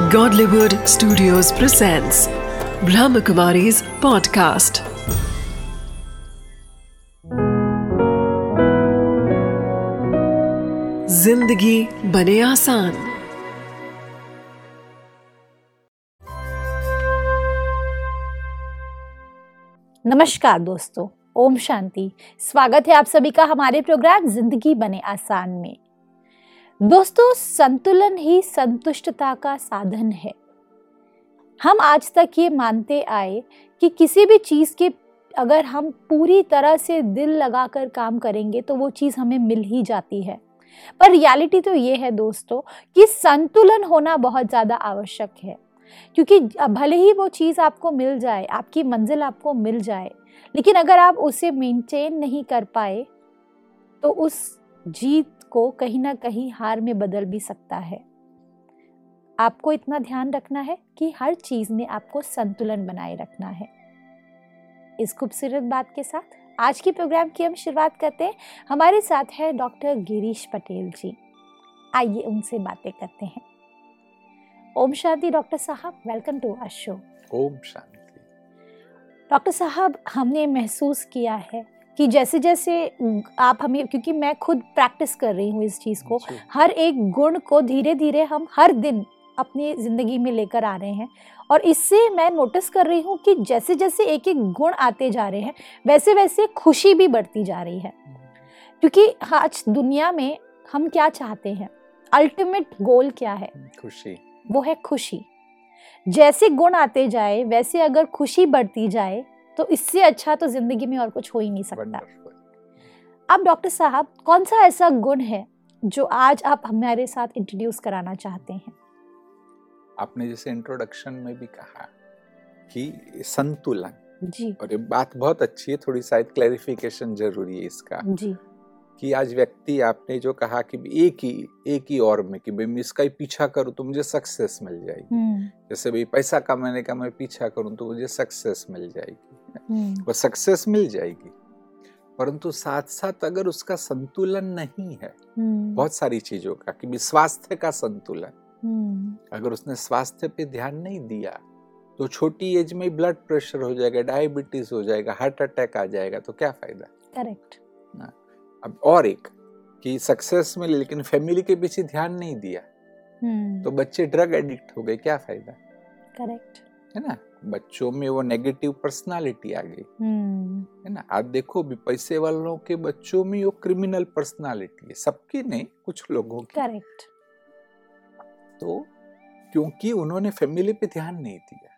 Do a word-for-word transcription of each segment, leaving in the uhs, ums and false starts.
Godlywood Studios presents Brahmakumari's podcast. जिंदगी बने आसान। नमस्कार दोस्तों, ओम शांति। स्वागत है आप सभी का हमारे प्रोग्राम जिंदगी बने आसान में। दोस्तों, संतुलन ही संतुष्टता का साधन है। हम आज तक ये मानते आए कि किसी भी चीज़ के अगर हम पूरी तरह से दिल लगाकर काम करेंगे तो वो चीज़ हमें मिल ही जाती है। पर रियलिटी तो ये है दोस्तों कि संतुलन होना बहुत ज़्यादा आवश्यक है, क्योंकि भले ही वो चीज़ आपको मिल जाए, आपकी मंजिल आपको मिल जाए, लेकिन अगर आप उसे मेंटेन नहीं कर पाए तो उस जीत को कहीं ना कहीं हार में बदल भी सकता है। आपको इतना ध्यान रखना है कि हर चीज़ में आपको संतुलन बनाए रखना है। इस खूबसूरत बात के साथ आज के प्रोग्राम की हम शुरुआत करते हैं। हमारे साथ है डॉक्टर गिरीश पटेल जी। आइए उनसे बातें करते हैं। ओम शांति डॉक्टर साहब, वेलकम टू आवर शो। ओम शांति। डॉक्टर साहब, हमने महसूस किया है कि जैसे जैसे आप हमें, क्योंकि मैं खुद प्रैक्टिस कर रही हूँ इस चीज़ को, हर एक गुण को धीरे धीरे हम हर दिन अपनी ज़िंदगी में लेकर आ रहे हैं, और इससे मैं नोटिस कर रही हूँ कि जैसे जैसे एक एक गुण आते जा रहे हैं वैसे वैसे खुशी भी बढ़ती जा रही है। क्योंकि आज दुनिया में हम क्या चाहते हैं, अल्टीमेट गोल क्या है? खुशी। वो है खुशी। जैसे गुण आते जाए वैसे अगर खुशी बढ़ती जाए तो इससे अच्छा तो जिंदगी में और कुछ हो ही नहीं सकता। अब डॉक्टर साहब, कौन सा ऐसा गुण है जो आज आप हमारे साथ इंट्रोड्यूस कराना चाहते हैं? आपने जैसे इंट्रोडक्शन में भी कहा कि संतुलन जी, और ये बात बहुत अच्छी है, थोड़ी शायद क्लैरिफिकेशन जरूरी है इसका जी, कि आज व्यक्ति, आपने जो कहा कि एक ही एक ही और में कि भाई मैं इसका ही पीछा करूं तो मुझे सक्सेस मिल जाएगी, जैसे भाई पैसा कमाने का मैं पीछा करूं तो मुझे सक्सेस मिल जाएगी, वो सक्सेस मिल जाएगी, परंतु साथ साथ अगर उसका संतुलन नहीं है बहुत सारी चीजों का, कि भी स्वास्थ्य का संतुलन, अगर उसने स्वास्थ्य पे ध्यान नहीं दिया तो छोटी एज में ब्लड प्रेशर हो जाएगा, डायबिटीज हो जाएगा, हार्ट अटैक आ जाएगा, तो क्या फायदा? करेक्ट। अब और एक कि सक्सेस में लेकिन फैमिली के पीछे ध्यान नहीं दिया तो बच्चे ड्रग एडिक्ट हो गए, क्या फायदा? करेक्ट है ना, बच्चों में वो नेगेटिव पर्सनालिटी आ गई, है ना। आज देखो भी पैसे वालों के बच्चों में वो क्रिमिनल पर्सनालिटी है, सबकी नहीं, कुछ लोगों की। करेक्ट। तो क्योंकि उन्होंने फैमिली पे ध्यान नहीं दिया।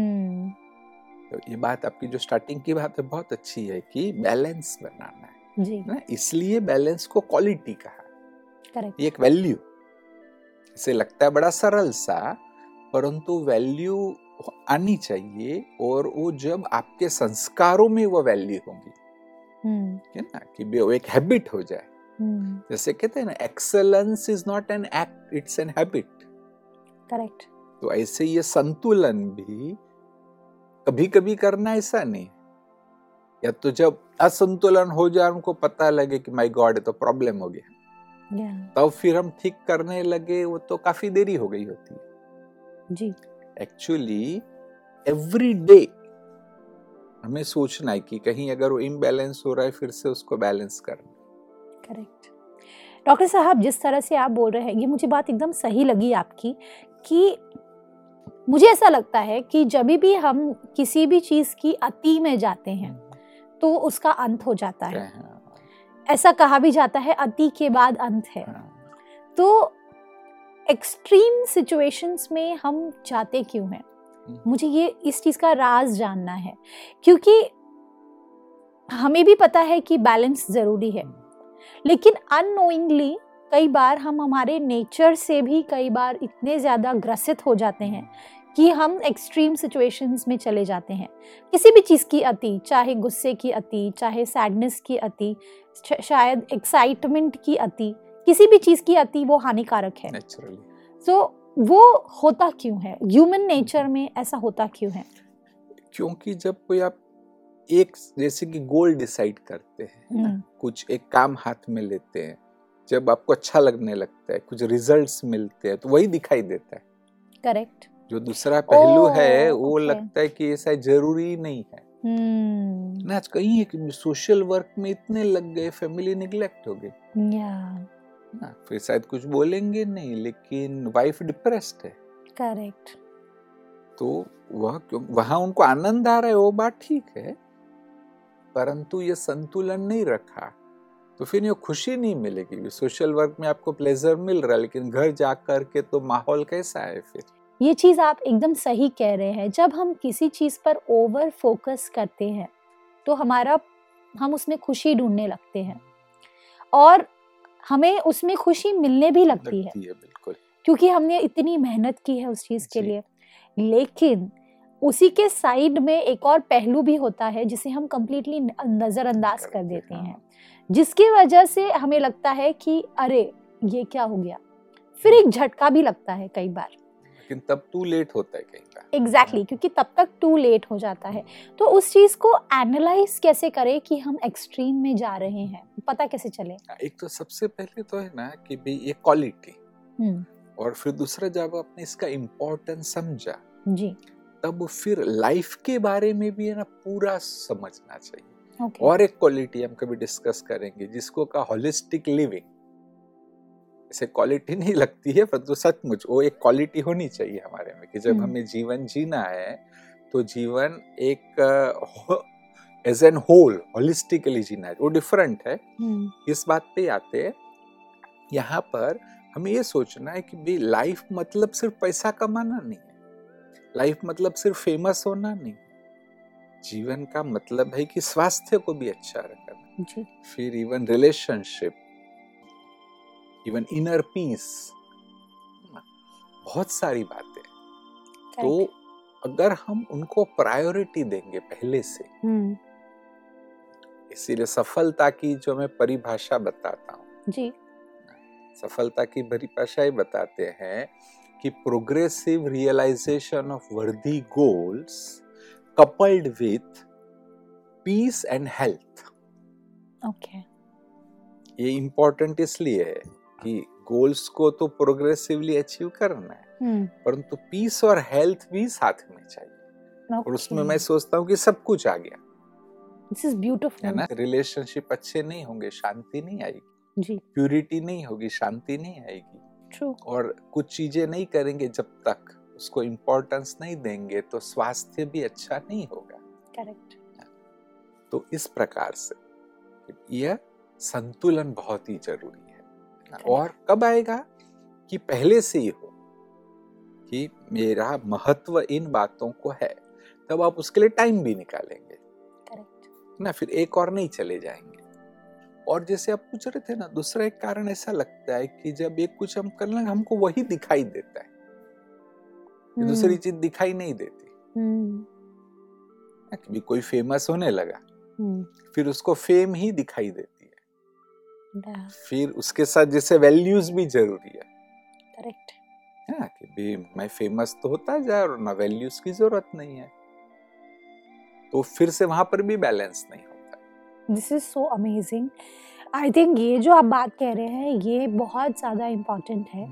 तो ये बात आपकी जो स्टार्टिंग की बात है बहुत अच्छी है कि बैलेंस बनाना है जी, ना, इसलिए बैलेंस को क्वालिटी कहा। करेक्ट। ये एक वैल्यू, इसे लगता है बड़ा सरल सा, परंतु वैल्यू आनी चाहिए, और वो जब आपके संस्कारों में वो वैल्यू होगी, है ना, कि वो एक हैबिट हो जाए। जैसे कहते हैं ना, excellence is not an act, it's an habit. Correct. तो ऐसे ये संतुलन भी कभी कभी करना ऐसा नहीं, या तो जब असंतुलन हो जाए, उनको पता लगे कि माय गॉड तो प्रॉब्लम हो गया, yeah. तब फिर हम ठीक करने लगे, वो तो काफी देरी हो गई होती है जी। एक्चुअली एवरी डे हमें सोचना है कि कहीं अगर वो इम्बैलेंस हो रहा है फिर से उसको बैलेंस करना। करेक्ट। डॉक्टर साहब, जिस तरह से आप बोल रहे हैं ये मुझे बात एकदम सही लगी आपकी, कि मुझे ऐसा लगता है कि जब भी हम किसी भी चीज की अति में जाते हैं तो उसका अंत हो जाता है। ऐसा कहा भी जाता है, अति के बाद अंत है। तो एक्सट्रीम सिचुएशंस में हम जाते क्यों हैं? मुझे ये इस चीज का राज जानना है, क्योंकि हमें भी पता है कि बैलेंस जरूरी है, लेकिन अननोइंगली कई बार हम हमारे नेचर से भी कई बार इतने ज्यादा ग्रसित हो जाते हैं कि हम एक्सट्रीम सिचुएशंस में चले जाते हैं। किसी भी चीज़ की अति, चाहे गुस्से की अति, चाहे सैडनेस की अति, शायद एक्साइटमेंट की अति, किसी भी चीज़ की अति वो हानिकारक है नेचुरली। तो वो होता क्यों है? ह्यूमन नेचर में ऐसा होता क्यों है? क्योंकि जब कोई आप एक जैसे कि गोल डिसाइड करते हैं ना, कुछ एक काम हाथ में लेते हैं, जब आपको अच्छा लगने लगता है, कुछ रिजल्ट्स मिलते हैं, तो वही दिखाई देता है। करेक्ट। जो दूसरा पहलू ओह, है वो ओके। लगता है कि ऐसा जरूरी नहीं है हम्म, ना। आज कहीं है कि सोशल वर्क में इतने लग गए, फैमिली निग्लेक्ट हो गई या ना। फिर शायद कुछ बोलेंगे नहीं, लेकिन वाइफ डिप्रेस्ड है, करेक्ट। तो वह क्यों, वहां उनको आनंद आ रहा है वो बात ठीक है, परंतु ये संतुलन नहीं रखा तो फिर ये खुशी नहीं मिलेगी। सोशल वर्क में आपको प्लेजर मिल रहा है, लेकिन घर जाकर के तो माहौल कैसा है फिर। ये चीज आप एकदम सही कह रहे हैं। जब हम किसी चीज पर ओवर फोकस करते हैं तो हमारा हम उसमें खुशी ढूंढने लगते हैं और हमें उसमें खुशी मिलने भी लगती है, लगती है बिल्कुल, क्योंकि हमने इतनी मेहनत की है उस चीज के जी। लिए। लेकिन उसी के साइड में एक और पहलू भी होता है जिसे हम कंप्लीटली नजरअंदाज कर देते हाँ। हैं, जिसकी वजह से हमें लगता है कि अरे ये क्या हो गया। फिर एक झटका भी लगता है कई बार, लेकिन तब टू लेट होता है कई बार। एग्जैक्टली exactly, क्योंकि तब तक टू लेट हो जाता है। तो उस चीज को एनालाइज कैसे करें कि हम एक्सट्रीम में जा रहे हैं, पता कैसे चले? एक तो सबसे पहले तो है ना कि भाई ये क्वालिटी, हम्म, और फिर दूसरा जब आपने इसका इम्पोर्टेंस समझा जी, तब फिर लाइफ के बारे में भी है ना पूरा समझना चाहिए। ओके, और एक क्वालिटी हम कभी डिस्कस करेंगे जिसको का होलिस्टिक लिविंग। इसे क्वालिटी नहीं लगती है, पर तो सचमुच वो एक क्वालिटी होनी चाहिए हमारे में कि जब हम्म। हमें जीवन जीना है तो जीवन एक एज एन होल होलिस्टिकली जीना है, वो डिफरेंट है। हम्म, इस बात पे आते हैं, यहाँ पर हमें ये सोचना है कि भाई लाइफ मतलब सिर्फ पैसा कमाना नहीं है, लाइफ मतलब सिर्फ फेमस होना नहीं, जीवन का मतलब है कि स्वास्थ्य को भी अच्छा रखना, जी, फिर even relationship, even inner peace, बहुत सारी बातें। तो अगर हम उनको प्रायोरिटी देंगे पहले से, हम्म, इसीलिए सफलता की जो मैं परिभाषा बताता हूँ, जी, सफलता की परिभाषा ही बताते हैं कि progressive realisation of worthy goals coupled with peace and health. Okay, ये इंपॉर्टेंट इसलिए है कि गोल्स को तो प्रोग्रेसिवली अचीव करना है, हम्म, परंतु पीस और हेल्थ भी साथ में चाहिए। और उसमें मैं सोचता हूँ कि सब कुछ आ गया दिस इज है ब्यूटीफुल, ना। रिलेशनशिप अच्छे नहीं होंगे, शांति नहीं आएगी, जी, प्यूरिटी नहीं होगी, शांति नहीं आएगी, ट्रू, और कुछ चीजें नहीं करेंगे जब तक उसको इम्पोर्टेंस नहीं देंगे तो स्वास्थ्य भी अच्छा नहीं होगा। करेक्ट, तो इस प्रकार से यह संतुलन बहुत ही जरूरी है। और कब आएगा कि पहले से ही हो कि मेरा महत्व इन बातों को है, तब आप उसके लिए टाइम भी निकालेंगे, करेक्ट, ना फिर एक और नहीं चले जाएंगे। और जैसे आप पूछ रहे थे ना, दूसरा एक कारण ऐसा लगता है कि जब एक कुछ हम कर लेंगे हमको वही दिखाई देता है, दूसरी चीज दिखाई नहीं देती। हम्म, कि कोई फेमस होने लगा, हम्म, फिर उसको फेम ही दिखाई देती है, yeah, फिर उसके साथ जैसे वैल्यूज भी जरूरी है करेक्ट, है ना, कि भी मैं फेमस तो होता जाए और ना वैल्यूज की जरूरत नहीं है, तो फिर से वहां पर भी बैलेंस नहीं होता। This is so amazing. I think ये जो आप बात कह रहे हैं ये बहुत ज़्यादा इम्पोर्टेंट है,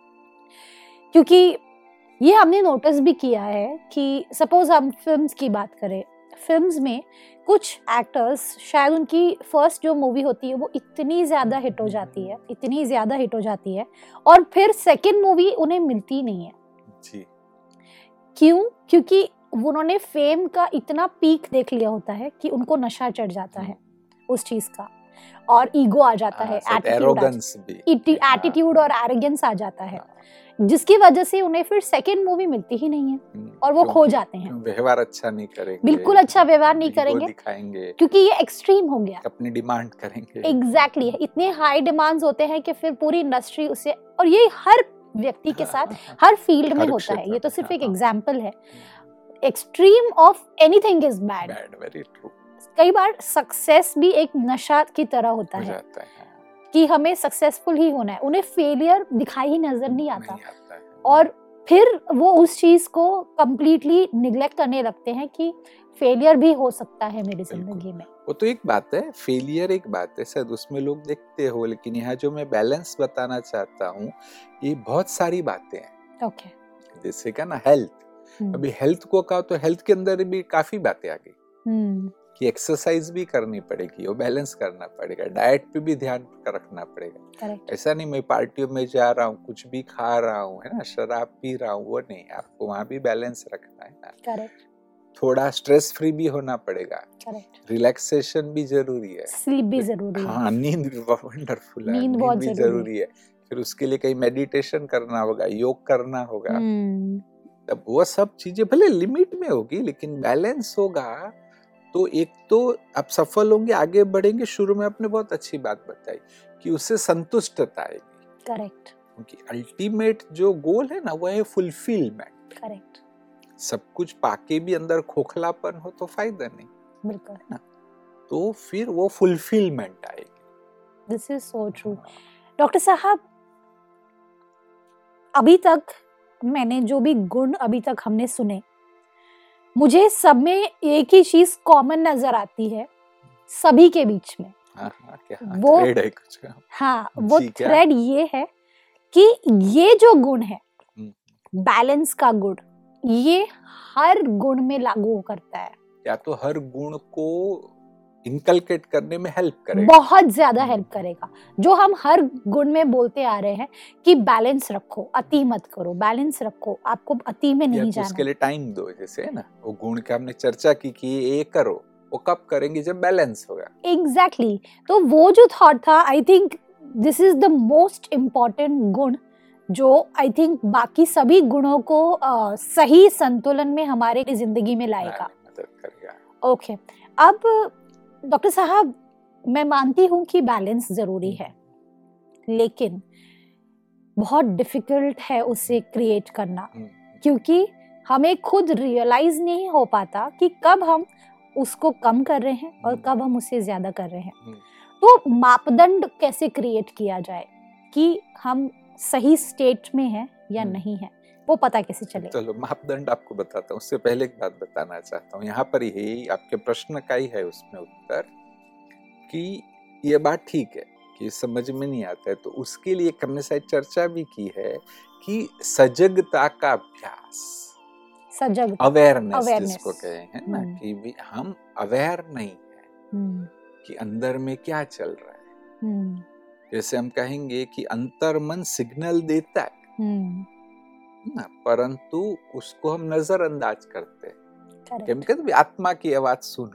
क्योंकि ये हमने नोटिस भी किया है कि सपोज हम फिल्म्स की बात करें, फिल्म्स में कुछ एक्टर्स शायद उनकी फर्स्ट जो मूवी होती है वो इतनी ज़्यादा हिट हो जाती है, इतनी ज़्यादा हिट हो जाती है और फिर सेकंड मूवी उन्हें मिलती नहीं है। जी, क्यों? क्योंकि उन्होंने फेम का इतना पीक देख लिया होता है कि उनको नशा चढ़ जाता है उस चीज़ का, और ईगो आ जाता है, एरोगेंस भी, एटीट्यूड और एरोगेंस आ जाता है, जिसकी वजह से उन्हें फिर सेकंड मूवी मिलती ही नहीं है और वो खो जाते हैं। व्यवहार अच्छा नहीं करेंगे, बिल्कुल अच्छा व्यवहार नहीं करेंगे, दिखाएंगे, क्योंकि ये एक्सट्रीम हो गया, अपनी डिमांड करेंगे। एग्जैक्टली exactly, इतने हाई डिमांड्स होते हैं कि फिर पूरी इंडस्ट्री उसे, और ये हर व्यक्ति के साथ हर फील्ड में होता है, ये तो सिर्फ एक एग्जाम्पल है। Extreme of anything is bad, very true. कई बार सक्सेस भी एक नशा की तरह होता हो है जाता है कि हमें सक्सेसफुल ही होना है, उन्हें फेलियर दिखाई ही नजर नहीं आता, नहीं आता है। और फिर वो उस चीज को कंप्लीटली निग्लेक्ट करने लगते हैं कि फेलियर भी हो सकता है मेरी जिंदगी में। वो तो एक बात है, फेलियर एक बात है, शायद उसमें लोग देखते हो, लेकिन यहाँ जो मैं बैलेंस बताना चाहता हूँ, ये बहुत सारी बातें हैं। ओके, जैसे क्या ना हेल्थ, अभी हेल्थ को कहा तो हेल्थ के अंदर भी काफी बातें आ गई कि एक्सरसाइज भी करनी पड़ेगी और बैलेंस करना पड़ेगा, डाइट पे भी ध्यान रखना पड़ेगा। Correct. ऐसा नहीं मैं पार्टियों में जा रहा हूँ कुछ भी खा रहा हूँ है ना, शराब पी रहा हूँ, वो नहीं, आपको वहाँ भी बैलेंस रखना है ना। Correct. थोड़ा स्ट्रेस फ्री भी होना पड़ेगा, Correct. रिलैक्सेशन भी जरूरी है, स्लीप भी जरूरी है। हाँ नींद भी वंडरफुल है, नींद नींद बहुत भी जरूरी जरूरी है। फिर उसके लिए कहीं मेडिटेशन करना होगा, योग करना होगा। हम्म तब वो सब चीजें भले लिमिट में होगी लेकिन बैलेंस होगा तो एक तो आप सफल होंगे, आगे बढ़ेंगे। शुरू में आपने बहुत अच्छी बात बताई कि उससे संतुष्टता आएगी। करेक्ट। क्योंकि अल्टीमेट जो गोल है ना वो है फुलफिलमेंट। करेक्ट। सब कुछ पाके भी अंदर खोखलापन हो तो फायदा नहीं, बिल्कुल ना, तो फिर वो फुलफिलमेंट आएगी। This is so true. Doctor साहब, अभी तक मैंने जो भी गुण अभी तक हमने सुने, मुझे सब में एक ही चीज कॉमन नजर आती है सभी के बीच में। हाँ, हाँ, क्या वो थ्रेड है कुछ का? हाँ, वो जी, क्या? थ्रेड ये है कि ये जो गुण है, बैलेंस का गुण, ये हर गुण में लागू करता है, या तो हर गुण को इनकलकेट करने में हेल्प करेगा, बहुत ज्यादा हेल्प करेगा। जो हम हर गुण में बोलते आ रहे हैं कि बैलेंस रखो, अति मत करो, बैलेंस रखो, आपको अति में नहीं जाना। उसके लिए टाइम दो, जैसे है ना वो गुण का हमने चर्चा की कि ये करो, वो कब करेंगे जब बैलेंस होगा। Exactly exactly. तो वो जो थॉट था, I think this is the most important गुण जो आई थिंक बाकी सभी गुणों को uh, सही संतुलन में हमारे जिंदगी में लाएगा, मदद करेगा। Okay okay. अब डॉक्टर साहब, मैं मानती हूँ कि बैलेंस जरूरी है, लेकिन बहुत डिफिकल्ट है उसे क्रिएट करना, क्योंकि हमें खुद रियलाइज नहीं हो पाता कि कब हम उसको कम कर रहे हैं और कब हम उसे ज्यादा कर रहे हैं। तो मापदंड कैसे क्रिएट किया जाए कि हम सही स्टेट में हैं या नहीं है, वो पता कैसे चले? चलो मापदंड आपको बताता हूँ। उससे पहले एक बात बताना चाहता हूँ, यहाँ पर ही आपके प्रश्न का ही है उसमें उत्तर कि ये बात ठीक है कि समझ में नहीं आता है, तो उसके लिए हमने शायद चर्चा भी की है कि सजगता का अभ्यास, सजग अवेयरनेस जिसको कहे हैं ना, कि भी हम अवेयर नहीं है कि अंदर में क्या चल रहा है। जैसे हम कहेंगे कि अंतर्मन सिग्नल देता है ना, परंतु उसको हम नजरअंदाज करते हैं। हम कहते हैं आत्मा की आवाज सुनो,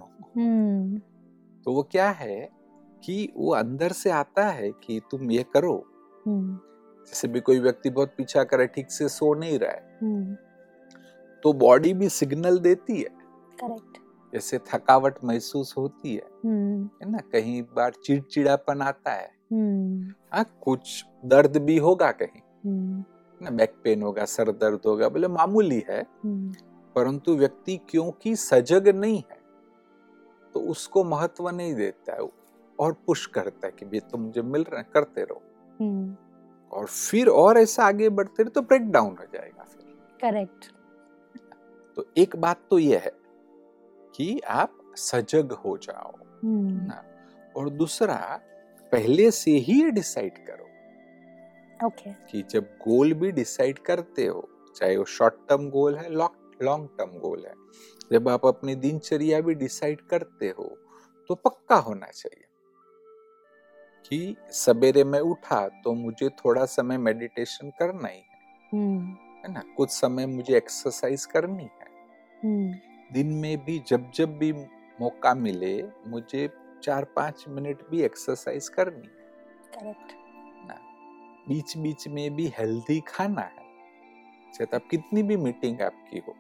तो वो क्या है कि वो अंदर से आता है कि तुम ये करो। जैसे भी कोई व्यक्ति बहुत पीछा करे, ठीक से सो नहीं रहा है, तो बॉडी भी सिग्नल देती है। करेक्ट। जैसे थकावट महसूस होती है है ना, कहीं बार चिड़चिड़ापन आता है, हाँ कुछ दर्द भी होगा कहीं ना, बैक पेन होगा, सर दर्द होगा, बोले मामूली है, परंतु व्यक्ति क्योंकि सजग नहीं है तो उसको महत्व नहीं देता है और पुश करता है कि ये तो मुझे मिल रहा है, करते रहो। और फिर और ऐसा आगे बढ़ते रहे तो ब्रेक डाउन हो जाएगा फिर। करेक्ट। तो एक बात तो यह है कि आप सजग हो जाओ ना, और दूसरा पहले से ही ये डिसाइड करो ओके okay. कि जब गोल भी डिसाइड करते हो, चाहे वो शॉर्ट टर्म गोल है, लॉन्ग टर्म गोल है, जब आप अपनी दिनचर्या भी डिसाइड करते हो तो पक्का होना चाहिए कि सवेरे में उठा तो मुझे थोड़ा समय मेडिटेशन करना ही है, है ना, कुछ समय मुझे एक्सरसाइज करनी है, दिन में भी जब जब भी मौका मिले मुझे चार पांच मिनट भी एक्सरसाइज करनी है। करेक्ट। ना बीच बीच में भी हेल्दी खाना है, चाहे आप कितनी भी मीटिंग आपकी हो,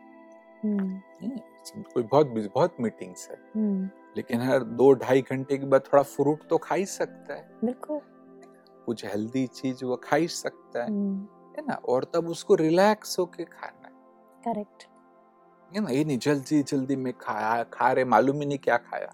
कोई बहुत बहुत मीटिंग्स है, लेकिन हर दो ढाई घंटे के बाद थोड़ा फ्रूट तो खा ही सकता है, बिल्कुल कुछ हेल्दी चीज वो खा ही सकता है, है ना, और तब उसको रिलैक्स होके खाना है। करेक्ट है ना, ये नहीं जल्दी जल्दी में खाया खा रहे, मालूम ही नहीं क्या खाया।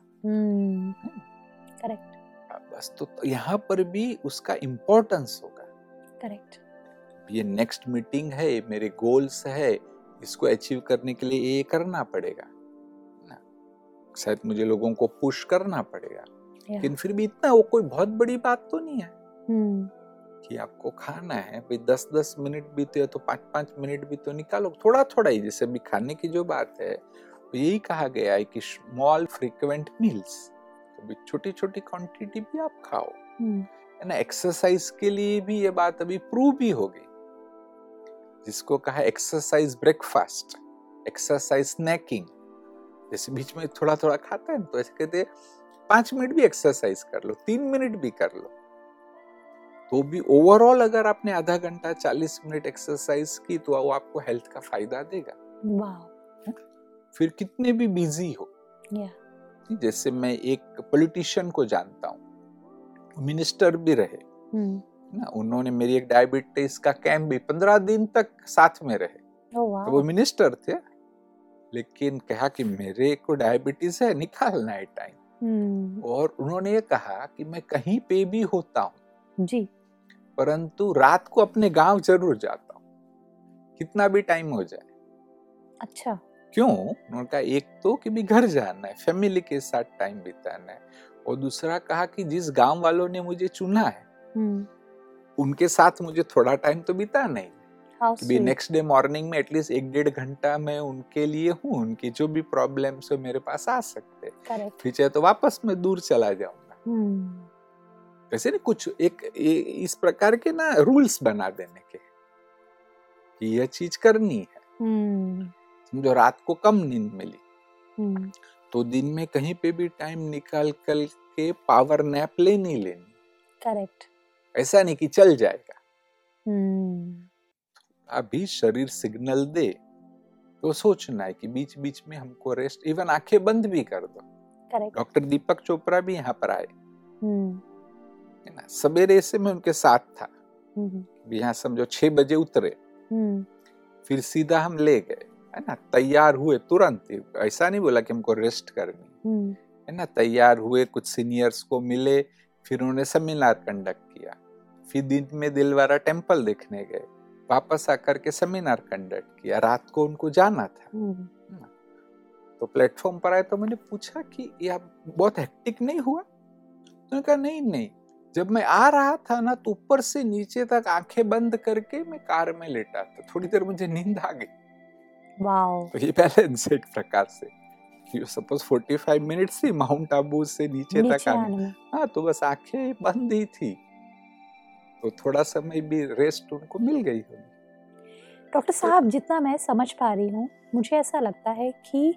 करेक्ट। बस तो यहाँ पर भी उसका इम्पोर्टेंस होगा। करेक्ट। ये नेक्स्ट मीटिंग है, मेरे गोल्स है, इसको अचीव करने के लिए ये करना पड़ेगा ना, शायद मुझे लोगों को पुश करना पड़ेगा, लेकिन फिर भी इतना वो कोई बहुत बड़ी बात तो नहीं है। कि आपको खाना है, भाई दस दस मिनट बीते हो तो पाँच पाँच मिनट भी तो निकालो, थोड़ा थोड़ा ही। जैसे अभी खाने की जो बात है, तो यही कहा गया है कि स्मॉल फ्रीक्वेंट मील्स, तो छोटी छोटी क्वांटिटी भी आप खाओ, है ना। एक्सरसाइज के लिए भी ये बात अभी प्रूव भी हो गई, जिसको कहा एक्सरसाइज ब्रेकफास्ट, एक्सरसाइज स्नैकिंग। जैसे बीच में थोड़ा थोड़ा खाता है तो ऐसे कहते हैं पांच मिनट भी एक्सरसाइज कर लो, तीन मिनट भी कर लो, तो भी ओवरऑल अगर आपने आधा घंटा चालीस मिनट एक्सरसाइज की तो वो आपको हेल्थ का फायदा देगा। वाह। फिर कितने भी बिजी हो, yeah. जैसे मैं एक पॉलिटिशियन को जानता हूँ, मिनिस्टर भी रहे, hmm. ना, उन्होंने मेरी एक डायबिटीज का कैंप भी पंद्रह दिन तक साथ में रहे। oh, wow. तो वो मिनिस्टर थे, लेकिन कहा कि मेरे को डायबिटीज है, निकालना है टाइम। hmm. और उन्होंने ये कहा कि मैं कहीं पे भी होता हूँ जी, परंतु रात को अपने गांव जरूर जाता हूँ, कितना भी टाइम हो जाए। अच्छा, क्यों? उन्होंने कहा एक तो कि भी घर जाना है, फैमिली के साथ टाइम बिताना है, और दूसरा कहा कि जिस गांव वालों ने मुझे चुना है hmm. उनके साथ मुझे थोड़ा टाइम तो बिताना ही कि नेक्स्ट डे मॉर्निंग में एटलीस्ट एक डेढ़ घंटा मैं उनके लिए हूँ, उनकी जो भी प्रॉब्लम्स है मेरे पास आ सकते हैं, फिर चाहे तो वापस मैं दूर चला जाऊंगा। hmm. वैसे नहीं, कुछ एक इस प्रकार के ना रूल्स बना देने के कि यह चीज करनी है। hmm. समझो रात को कम नींद मिली hmm. तो दिन में कहीं पे भी टाइम निकाल कर के पावर नैप लेनी लेनी। करेक्ट। ऐसा नहीं कि चल जाएगा। hmm. अभी शरीर सिग्नल दे तो सोचना है कि बीच बीच में हमको रेस्ट, इवन आंखें बंद भी कर दो। करेक्ट। डॉक्टर दीपक चोपड़ा भी यहाँ पर आए, hmm. है ना, सवेरे से मैं उनके साथ था। hmm. यहाँ समझो छह बजे उतरे, hmm. फिर सीधा हम ले गए, है ना, तैयार हुए तुरंत, ऐसा नहीं बोला कि हमको रेस्ट करनी, hmm. है ना, तैयार हुए, कुछ सीनियर्स को मिले, फिर उन्होंने सेमिनार कंडक्ट किया, फिर दिन में दिलवारा टेम्पल देखने गए, वापस आकर के सेमिनार कंडक्ट किया, रात को उनको जाना था। hmm. तो प्लेटफॉर्म पर आए तो मैंने पूछा कि यह बहुत हेक्टिक नहीं हुआ? तो उन्होंने कहा नहीं नहीं, जब मैं आ रहा था ना तो ऊपर से नीचे तक आंखें बंद करके मैं कार में लेटा था, थोड़ी देर मुझे नींद आ गई। वाओ। तो ये बैलेंस एक प्रकार से, यू सपोज पैंतालीस मिनट्स थी माउंट आबू से नीचे, नीचे तक आने, हाँ, तो बस आंखें बंद ही थी, तो थोड़ा समय भी रेस्ट उनको मिल गई होगी। डॉक्टर साहब, जितना मैं समझ पा रही हूँ, मुझे ऐसा लगता है कि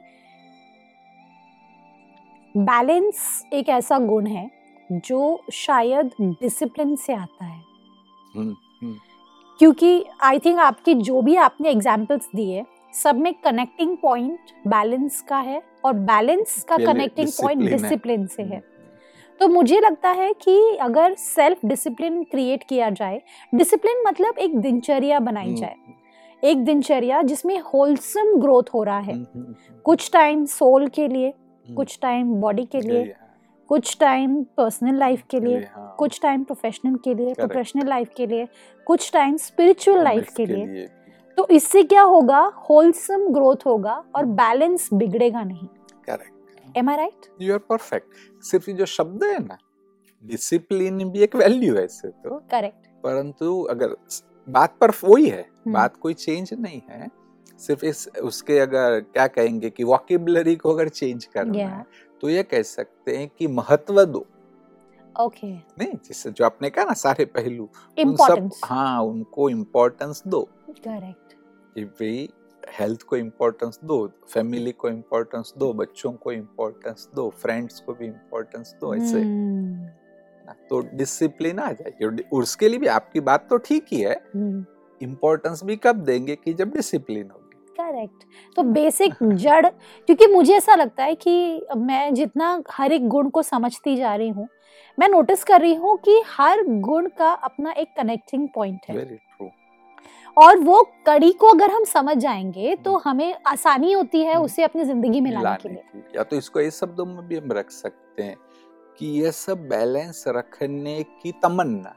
बैलेंस एक ऐसा गुण है जो शायद डिसिप्लिन से आता है। हुँ, हुँ. क्योंकि आई थिंक आपकी जो भी आपने एग्जांपल्स दिए, सब में कनेक्टिंग पॉइंट बैलेंस का है, और बैलेंस का कनेक्टिंग पॉइंट डिसिप्लिन से है। तो मुझे लगता है कि अगर सेल्फ डिसिप्लिन क्रिएट किया जाए, डिसिप्लिन मतलब एक दिनचर्या बनाई जाए, एक दिनचर्या जिसमें होलसम ग्रोथ हो रहा है, कुछ टाइम सोल के लिए, कुछ टाइम बॉडी के लिए, कुछ टाइम पर्सनल लाइफ के लिए, हाँ। कुछ टाइम प्रोफेशनल के लिए, प्रोफेशनल लाइफ के लिए, कुछ टाइम स्पिरिचुअल लाइफ के लिए, लिए। तो इससे क्या होगा? होलसम ग्रोथ होगा और बैलेंस बिगड़ेगा नहीं। Correct. Am I right? You are perfect. सिर्फ जो शब्द है ना, डिसिप्लिन भी एक वैल्यू है ऐसे तो, करेक्ट, परंतु अगर बात पर वही है, बात कोई चेंज नहीं है, सिर्फ इस उसके अगर क्या कहेंगे कि वोकैबुलरी को अगर चेंज करना yeah. है तो ये कह सकते हैं कि महत्व दो। Okay okay. नहीं, जैसे जो आपने कहा ना सारे पहलू, उन सब, हाँ, उनको इम्पोर्टेंस दो। करेक्ट। कि भाई हेल्थ को इम्पोर्टेंस दो, फैमिली को इम्पोर्टेंस दो, बच्चों को इम्पोर्टेंस दो, फ्रेंड्स को भी इम्पोर्टेंस दो, ऐसे hmm. तो डिसिप्लिन आ जाएगी। उसके लिए भी आपकी बात तो ठीक ही है, इम्पोर्टेंस hmm. भी कब देंगे कि जब डिसिप्लिन होगी। करेक्ट। तो बेसिक जड़, क्योंकि मुझे ऐसा लगता है कि मैं जितना हर एक गुण को समझती जा रही हूँ, मैं नोटिस कर रही हूँ कि हर गुण का अपना एक कनेक्टिंग पॉइंट है। Very true. और वो कड़ी को अगर हम समझ जाएंगे तो हमें आसानी होती है उसे अपनी जिंदगी में लाने के लिए। या तो इसको इस शब्दों में भी हम रख सकते हैं कि ये सब बैलेंस रखने की तमन्ना,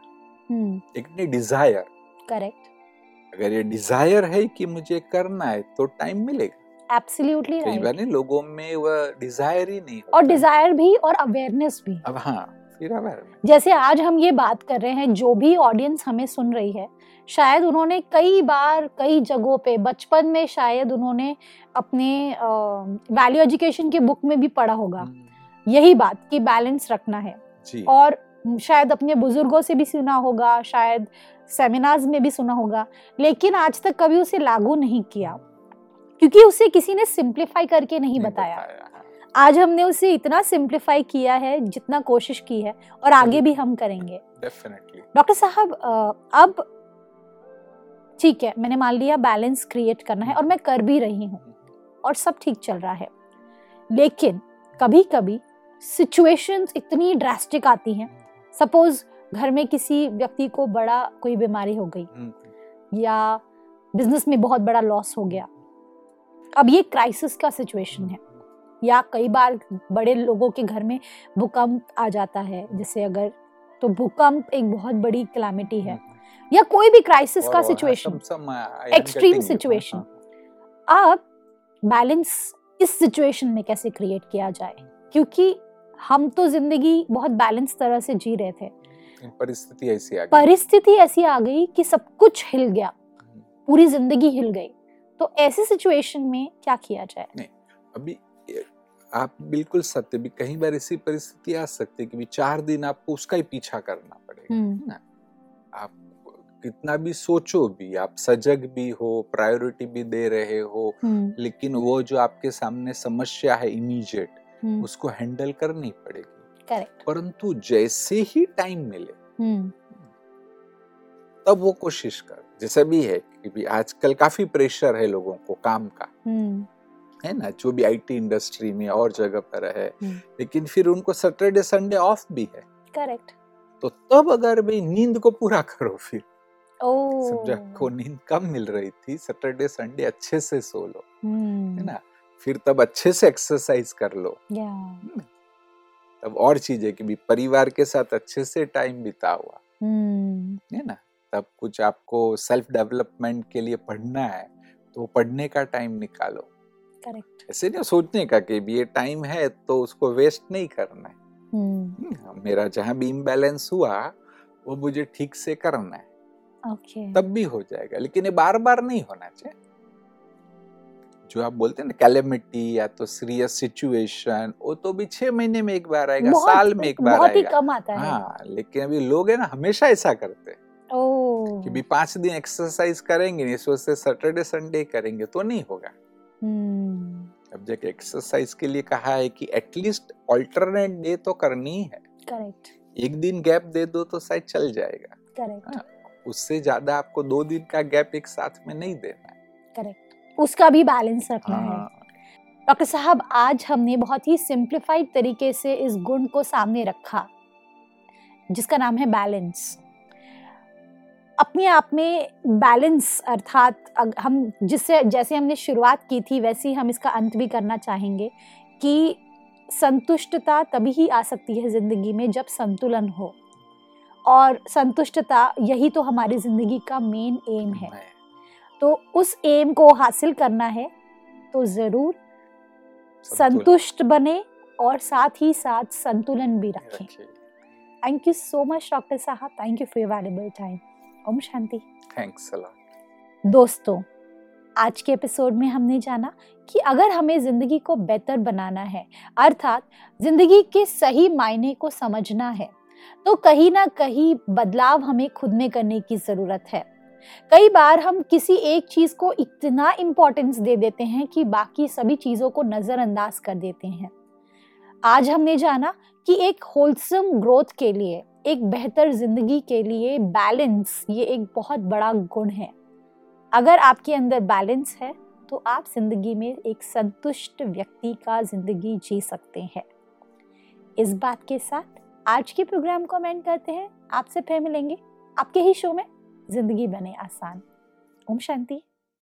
एक डिजायर। करेक्ट। अगर ये डिजायर है कि मुझे करना है तो टाइम मिलेगा। Absolutely right. कई बार नहीं, लोगों में वह डिजायर ही नहीं होता। और डिजायर भी और अवेयरनेस भी। अब हाँ, फिर अवेयरनेस। जैसे आज हम ये बात कर रहे हैं, जो भी ऑडियंस हमें सुन रही है, शायद उन्होंने कई बार कई जगहों पे बचपन में शायद उन्होंने अपने वैल्यू एजुकेशन की बुक में भी पढ़ा होगा यही बात कि बैलेंस रखना है जी। और शायद अपने बुजुर्गों से भी सुना होगा, शायद सेमिनार्स में भी सुना होगा, लेकिन आज तक कभी उसे लागू नहीं किया क्योंकि उसे किसी ने सिंप्लीफाई करके नहीं, नहीं बताया, बताया। आज हमने उसे इतना सिंप्लीफाई किया है जितना कोशिश की है और आगे भी हम करेंगे डेफिनेटली। डॉक्टर साहब, अब ठीक है, मैंने मान लिया बैलेंस क्रिएट करना है और मैं कर भी रही हूँ और सब ठीक चल रहा है, लेकिन कभी कभी सिचुएशंस इतनी ड्रास्टिक आती हैं। सपोज घर में किसी व्यक्ति को बड़ा कोई बीमारी हो गई या बिजनेस में बहुत बड़ा लॉस हो गया, अब ये क्राइसिस का सिचुएशन है, या कई बार बड़े लोगों के घर में भूकंप आ जाता है, जैसे अगर तो भूकंप एक बहुत बड़ी कैलामिटी है, या कोई भी क्राइसिस का सिचुएशन, एक्सट्रीम सिचुएशन। अब बैलेंस इस सिचुएशन में कैसे क्रिएट किया जाए, क्योंकि हम तो जिंदगी बहुत बैलेंस तरह से जी रहे थे, परिस्थिति ऐसी आ गई परिस्थिति ऐसी आ गई कि सब कुछ हिल गया, पूरी जिंदगी हिल गई, तो ऐसी सिचुएशन में क्या किया जाए? नहीं, अभी आप बिल्कुल सत्य, भी कई बार ऐसी परिस्थिति आ सकती है कि भी चार दिन आपको उसका ही पीछा करना पड़ेगा ना। आप कितना भी सोचो भी, आप सजग भी हो, प्रायोरिटी भी दे रहे हो, लेकिन वो जो आपके सामने समस्या है इमीडिएट, उसको हैंडल करनी पड़ेगी। करेक्ट। परंतु जैसे ही टाइम मिले तब वो कोशिश कर, जैसा भी है कि भी आजकल काफी प्रेशर है लोगों को काम का, है ना, जो भी आईटी इंडस्ट्री में और जगह पर है, लेकिन फिर उनको सैटरडे संडे ऑफ भी है। करेक्ट। तो तब अगर भाई नींद को पूरा करो, फिर oh. समझा को नींद कम मिल रही थी, सैटरडे संडे अच्छे से सो लो, है ना, फिर तब अच्छे से एक्सरसाइज कर लो, yeah. तब और चीजें कि भी परिवार के साथ अच्छे से टाइम बिता हुआ, hmm. है ना, तब कुछ आपको सेल्फ डेवलपमेंट के लिए पढ़ना है तो पढ़ने का टाइम निकालो। करेक्ट। ऐसे नहीं सोचने का कि ये टाइम है तो उसको वेस्ट नहीं करना है। hmm. मेरा जहाँ भी इम्बैलेंस हुआ वो मुझे ठीक से करना है, okay. तब भी हो जाएगा, लेकिन ये बार बार नहीं होना चाहिए। जो आप बोलते हैं ना कैलेमिटी या तो सीरियस सिचुएशन, वो तो भी छह महीने में एक बार आएगा, साल में एक बार बहुत आएगा, ही कम आता है। हाँ, लेकिन अभी लोग है ना हमेशा ऐसा करते हैं oh. कि भी पांच दिन एक्सरसाइज करेंगे, नहीं सोचते सैटरडे संडे करेंगे तो नहीं होगा। hmm. अब जब एक्सरसाइज के लिए कहा है कि एटलीस्ट ऑल्टरनेट डे तो करनी है। करेक्ट। एक दिन गैप दे दो तो शायद चल जाएगा। करेक्ट। उससे ज्यादा आपको दो दिन का गैप एक साथ में नहीं देना है। करेक्ट, उसका भी बैलेंस रखना है। डॉक्टर साहब, आज हमने बहुत ही सिंप्लीफाइड तरीके से इस गुण को सामने रखा जिसका नाम है बैलेंस। अपने आप में बैलेंस अर्थात हम जिससे जैसे हमने शुरुआत की थी वैसे ही हम इसका अंत भी करना चाहेंगे कि संतुष्टता तभी ही आ सकती है जिंदगी में जब संतुलन हो, और संतुष्टता यही तो हमारी जिंदगी का मेन एम है। तो उस एम को हासिल करना है तो जरूर संतुष्ट बने और साथ ही साथ संतुलन भी रखें। Thank you so much doctor साहब, thank you for your valuable time. ओम शांति। Thanks a lot. दोस्तों, आज के एपिसोड में हमने जाना कि अगर हमें जिंदगी को बेहतर बनाना है, अर्थात जिंदगी के सही मायने को समझना है, तो कहीं ना कहीं बदलाव हमें खुद में करने की जरूरत है। कई बार हम किसी एक चीज को इतना इम्पोर्टेंस दे देते हैं कि बाकी सभी चीजों को नजरअंदाज कर देते हैं। आज हमने जाना कि एक होलसम ग्रोथ के लिए, एक बेहतर जिंदगी के लिए बैलेंस ये एक बहुत बड़ा गुण है। अगर आपके अंदर बैलेंस है तो आप जिंदगी में एक संतुष्ट व्यक्ति का जिंदगी जी सकते हैं। इस बात के साथ आज के प्रोग्राम को एंड करते हैं। आपसे फिर मिलेंगे आपके ही शो में जिंदगी बने आसान। ओम शांति।